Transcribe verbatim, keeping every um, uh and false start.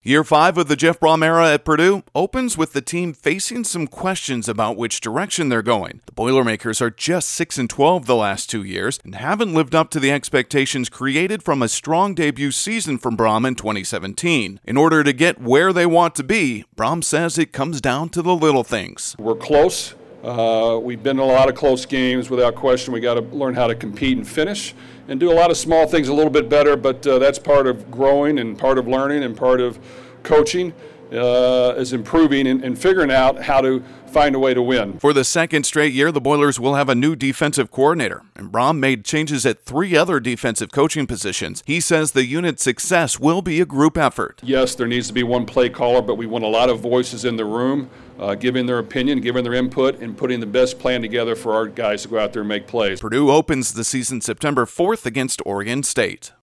Year five of the Jeff Brohm era at Purdue opens with the team facing some questions about which direction they're going. The Boilermakers are just six and twelve the last two years and haven't lived up to the expectations created from a strong debut season from Brohm in twenty seventeen. In order to get where they want to be, Brohm says it comes down to the little things. We're close. Uh, we've been in a lot of close games without question. We got to learn how to compete and finish and do a lot of small things a little bit better, but uh, that's part of growing and part of learning and part of coaching uh, is improving and, and figuring out how to find a way to win. For the second straight year, the Boilers will have a new defensive coordinator, and Brohm made changes at three other defensive coaching positions. He says the unit's success will be a group effort. Yes, there needs to be one play caller, but we want a lot of voices in the room, uh, giving their opinion, giving their input, and putting the best plan together for our guys to go out there and make plays. Purdue opens the season September fourth against Oregon State.